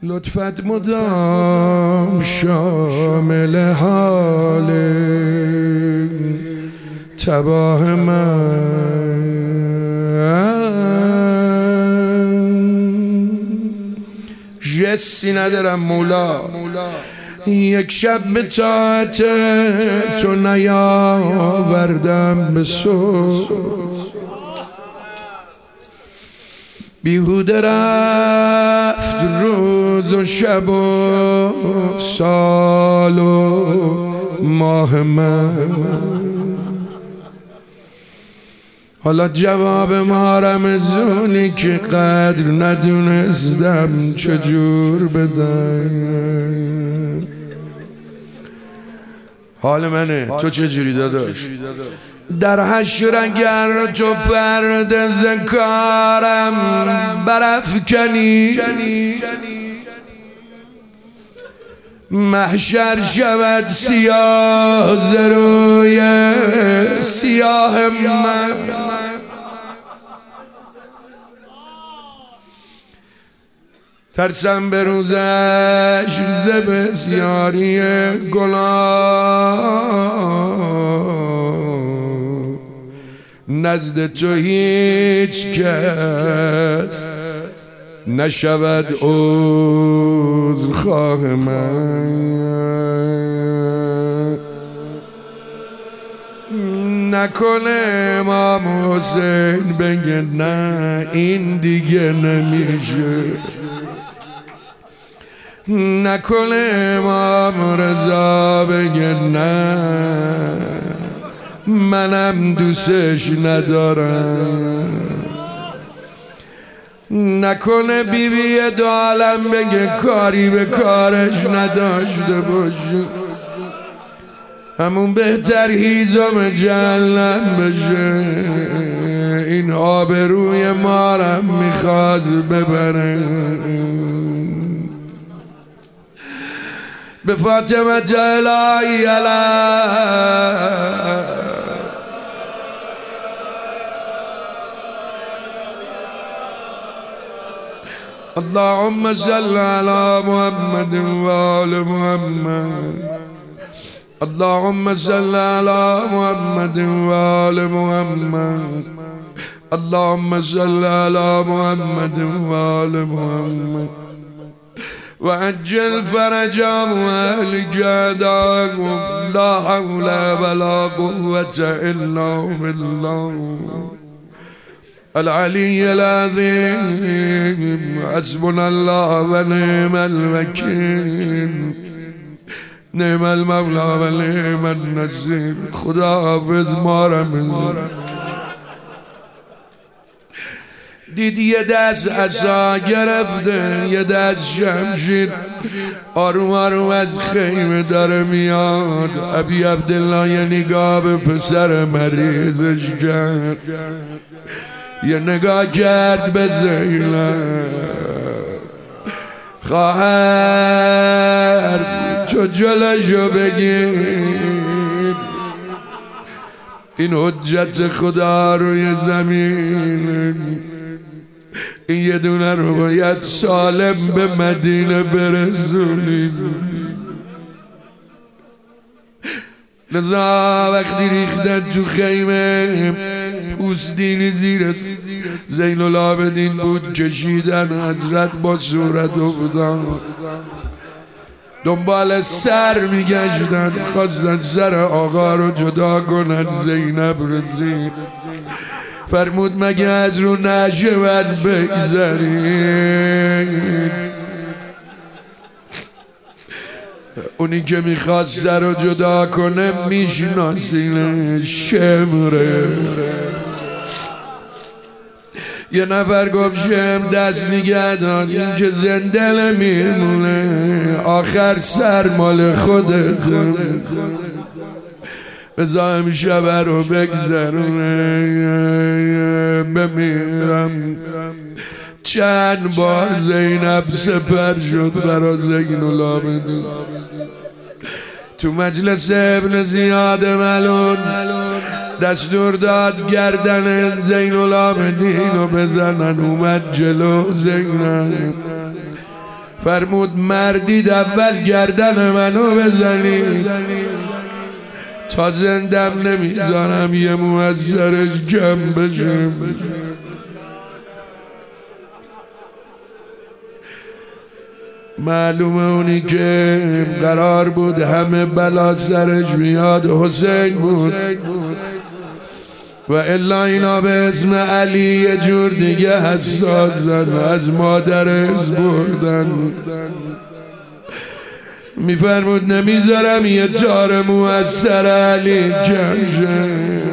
لطفت مدام شامل حال تباه من، جسی ندارم مولا، یک شب به طاعت تو نیاوردم به صبح، بیهوده رفت روز و شب و سال و ماه من. حالا جواب ما رمزونی که قدر ندونستم چجور بدم. حال منه، تو چجوری داداش؟ در حشر اگر تو پرده ز کارم برافکنی، محشر شود سیاه ز روی سیاه من. ترسم به روزش ز بسیاری گناه، نزد تو هیچ کس نشود عذرخواه من. نکنه امام حسین بگه نه این دیگه نمیشه، نکنه امام رضا بگه نه منم دوستش ندارم، نکنه بیبی دو عالم بگه کاری به کارش نداشته باشه، همون بهتر هیزم جهنم بشه. این آبروی مارم میخواست ببره. به فاطمه الهی اللهم صل على محمد وآل محمد، اللهم صل على محمد وآل محمد، اللهم صل على محمد وآل محمد، وعجل فرجهم واهل جهدهم، لا حول ولا قوة إلا بالله العلي العظيم. حسبنا الله ونعم الوكيل، نعم المولى ونعم النصير. خدا حافظ ما رمضان. دیدی یه دست عصا گرفته، یه دست شمشیر، آروم آروم از خیمه داره میاد. ابی عبدالله یه نگاه به پسر مریضش کرد، یه نگاه کرد به زینب. خواهر تو جلشو بگیر، این حجت خدا روی زمین، این یه دونه رو باید سالم به مدینه برسونیم. لذا وقتی ریختن تو خیمه، پوستینی زیر زین العابدین بود، کشیدن حضرت با صورت افتاد، دنبال سر میگشتن، خواستن سر آقا رو جدا کنن. زینب رسید، فرمود مگه از رو نشود بگذارید؟ اونی که میخواست سر رو جدا کنه میشناسینه، شمره. یه نفر گفت شم دست نگه دار، این که زنده نمیمونه، آخر سر مال خودت، بزایم شب رو بگذرونه. بمیرم چند بار زینب سپر شد برا زین العابدین. تو مجلس ابن زیاد ملون دستور داد گردن زین العابدین رو بزنن. اومد جلو زینب، فرمود مردید اول گردن منو بزنی تا زندم نمیذارم یه مو از سرش جمع بشه. معلومه اونی که قرار بود همه بلا سرش میاد حسین بود و الا اینا به اسم علی یه جور دیگه حساسن، از مادرش بردن. میفرمود نمیذارم یه تار مو از سر علی جمع شه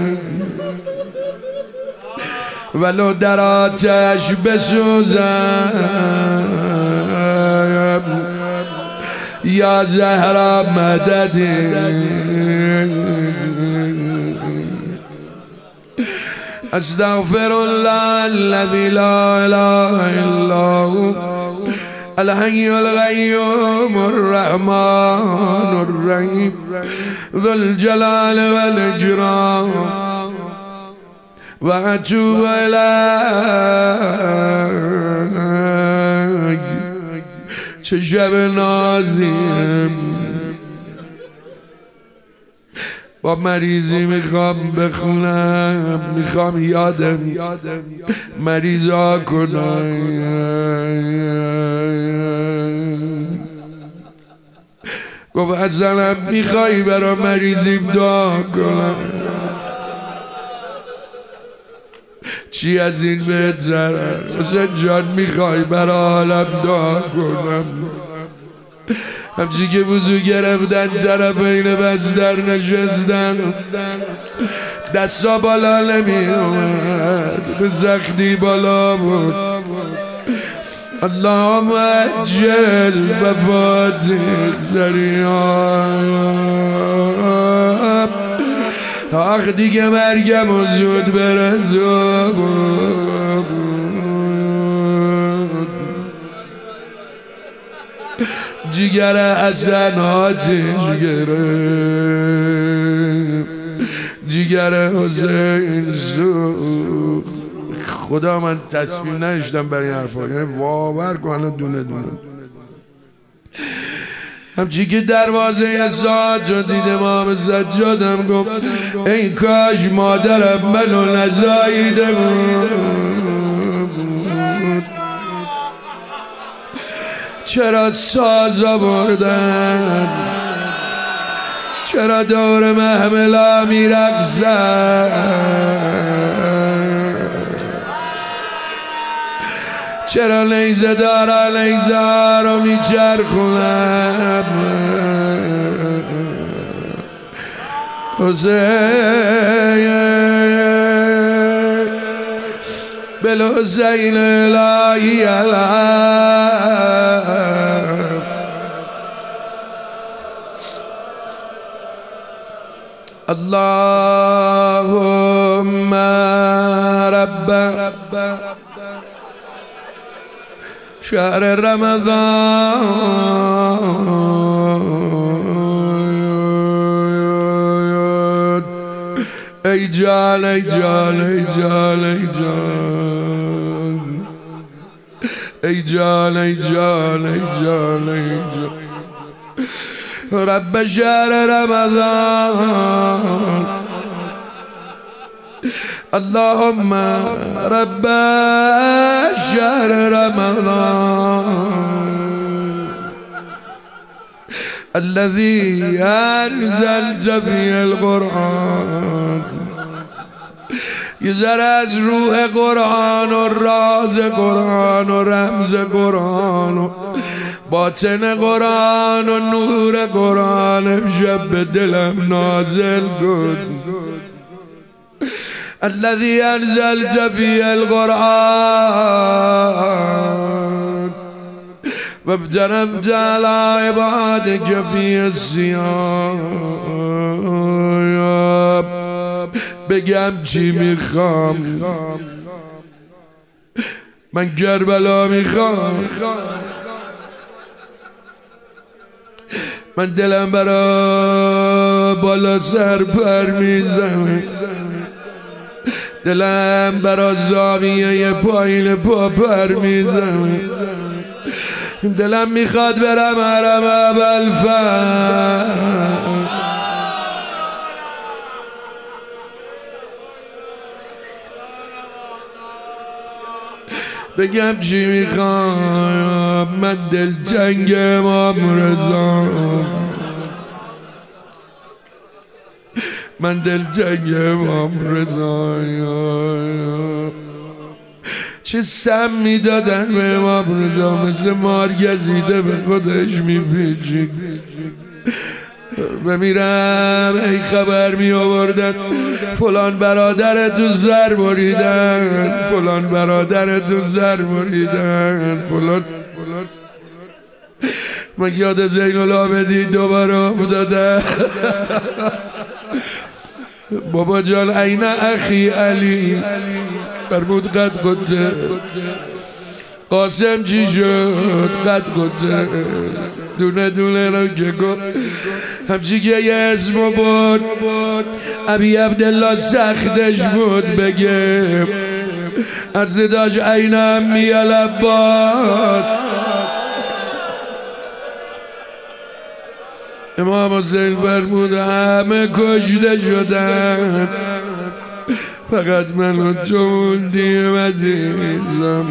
ولو در آتش بسوزم یا زهرا مددی. استغفر الله الذي لا اله الا هو الحي القيوم الرحمن الرحيم ذو الجلال والاكرام واتوب اليك. چه شب نازیم با مریضی میخوام بخونم، میخوام یادم مریضا کنم. گفت حسنم میخوای برا مریضیم دعا کنم؟ چی از این بهتره؟ حسین جان میخوای برا حالم دعا کنم؟ همچی که وضو گرفتن طرفین بستر نشستن، دستا بالا نمی اومد، به سختی بالا بود. اللهم عجل وفاتی سریعا آخ دیگه مرگم و زود برسون. جگر حسن آتش گرفت، جگر حسین سوخت. خدا من تصمیم نشدم برای این حرفا، یعنی باور کن دونه دونه. همچی که دروازه ساعت رو دید امام سجادم گفت ای کاش مادرم منو نزاییده بود. چرا ساز آوردن، چرا دور محملا میرقصن، چرا نیزه دارا نیزه رو میچرخونم. حسین بالحسین الهی علم اللهم رب شهر رمضان ای جان ای جان ای جان ای جان ای جان ای جان ای جان ای جان رب شهر رمضان اللهم رب شهر رمضان الذي أنزلت فيه القرآن. یه ذره از روح قرآن و راز قرآن و رمز قرآن و باطن قرآن و نور قرآن امشب به دلم نازل کن. الذي أنزلت فيه القرآن وافترضت على عبادك فيه الصيام. بگم چی میخوام؟ من کربلا میخوام، من دلم برا بالا سر پر میزنه، دلم برا زاویه پایین پا پر میزنه. دلم میخواد برم حرم ابوالفضل، بگم چی میخوام. من دل جنگ امام رضا، من دل جنگ امام رضا. چه سم میدادن به امام رضا، مثل مار گزیده به خودش میپیچید. بمیرم ای خبر می آوردن فلان برادر تو زر بریدن، فلان برادر تو زر بریدن، فلان. من یاد زین العابدین دوباره افتادم. بابا جان عین اخی علی فرمود قد قدر. قاسم چی شد؟ قد قدر. دونه دونه رو که گفت همچی که یه اسمو برد ابی عبدالله سختش بود بگه. عرض داشت عین امی العباس. امام حسین فرمود همه کشته شدن، فقط من و تو موندیم عزیزم.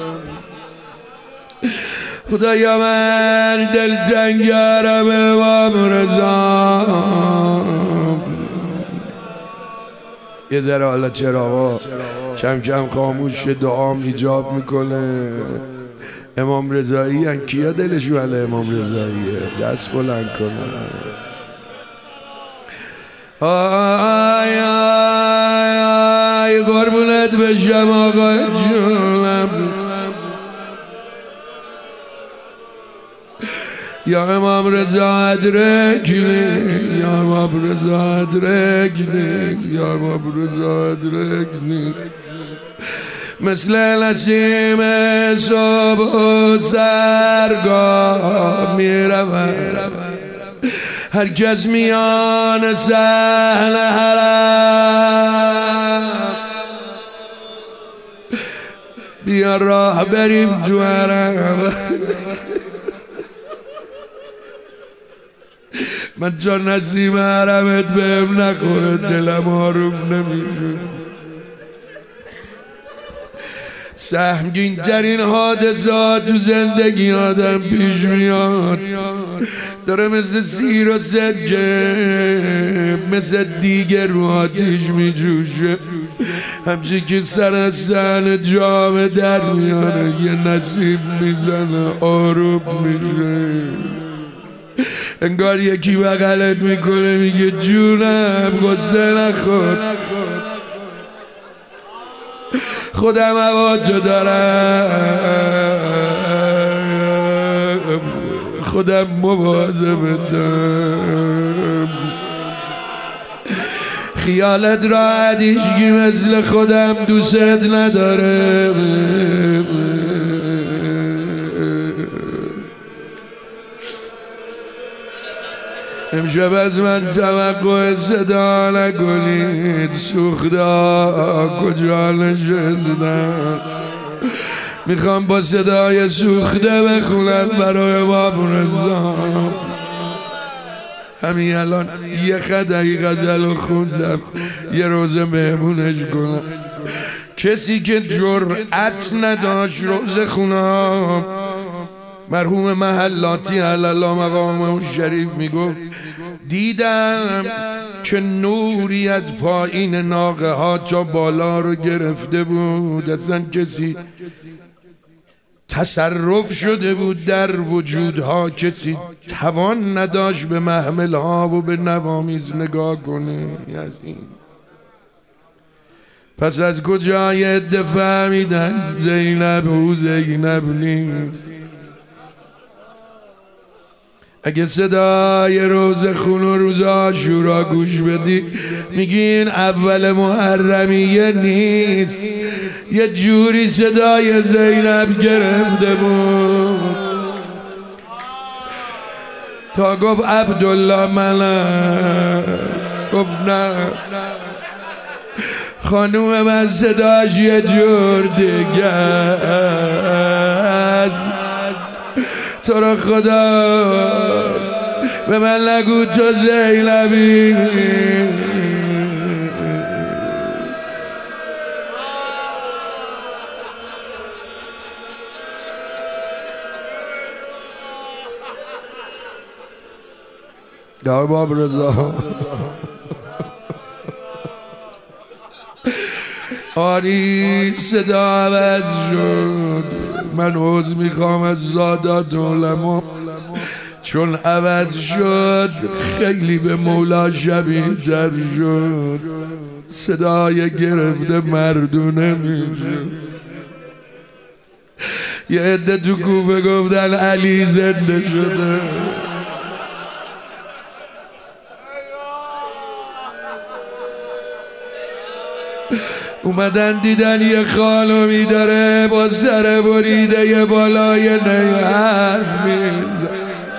خدایا من دل جنگارم امام رضا. یه ذره حالا چراغا کم کم خاموش دعام ایجاب میکنه. امام رضایی هن کیا دلشون علی امام رضاییه؟ دست بلند کنه. آی آی آی قربونت بشم آقا جونم. یا امام رضا ادرکنی، یا امام رضا ادرکنی، یا امام رضا ادرکنی. مثل نسیم صبح و سرگاه میروم، هر کس میان صحن حرم. بیا راه بریم تو حرم. من جان نسیم حرمت بهم نخوره دلم آروم نمیشه. سهمگین ترین حادثات تو زندگی آدم پیش میاد، داره مثل سیر و سرکه مثل دیگه رو آتیش میجوشه. همچی که سر از صحن جام در میاره یه نسیم میزنه آروم میشه. انگار یکی بغلت میکنه میگه جونم غصه نخور، خودم هوا تو دارم، خودم مواظبتم. خیالت راحت هیچکی مثل خودم دوست نداره. امشب از من توقع صدا نکنید، سوختا کجا نشستن. میخوام با صدای سوخته بخونم برای امام رضا. همین الان یه خدایی غزل رو خوندم، یه روزه مهمونش کنم. کسی که جرأت نداشت روزه خونم، مرحوم محلاتی علیالله مقامه شریف میگفت دیدم که نوری از پایین ناقه ها تا بالا رو گرفته بود، اصلا کسی تصرف شده بود در وجودها، کسی توان نداشت به محمل ها و به نوامیز نگاه کنه. از این پس از کجای عده فهمیدن زینب او زینب نیست. اگه صدای روز خون و روز عاشورا گوش بدی میگین اول محرمیه نیست، یه جوری صدای زینب گرفته بود تا گفت عبدالله منم. گفت نه خانوم من صداش یه جور دیگه است. تو رو خدا به من نگو تو زینبی. یا باب رضا آری صدا عوض شد. من عوض میخوام از زادات علما، چون عوض شد خیلی به مولا شبیه در شد. صدای گرفته مردونه میشه. یه عده تو کوفه گفتن علی زنده شده. اومدن دیدن یه خانمی داره با سر بریده یه بالای نی حرف میزن.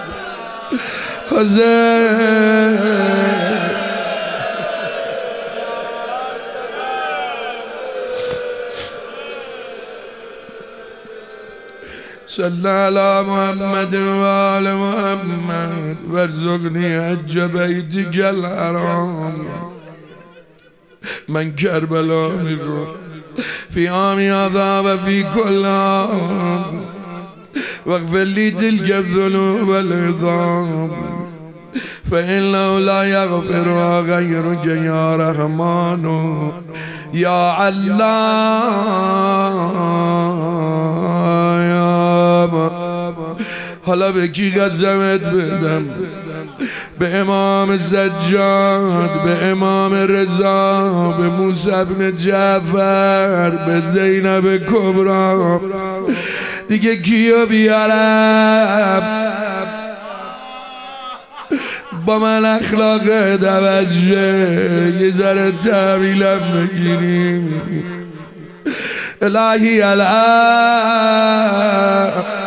حسین صلی علی محمد و آل محمد وارزقنی حج بیتک الحرام. من کربلا میرم فی عامی هذا و فی کل عام واغفر لی تلک الذنوب والعظام فإنه لا یغفرها غیرک یا رحمان یا علام. حالا به کی قسمت بدم؟ به امام سجاد، به امام رضا، به موسی بن جعفر، به زینب کبری. دیگه کیو بیارم؟ با من اخلاق عوض یه ذره تحویلم بگیریم. الهی الان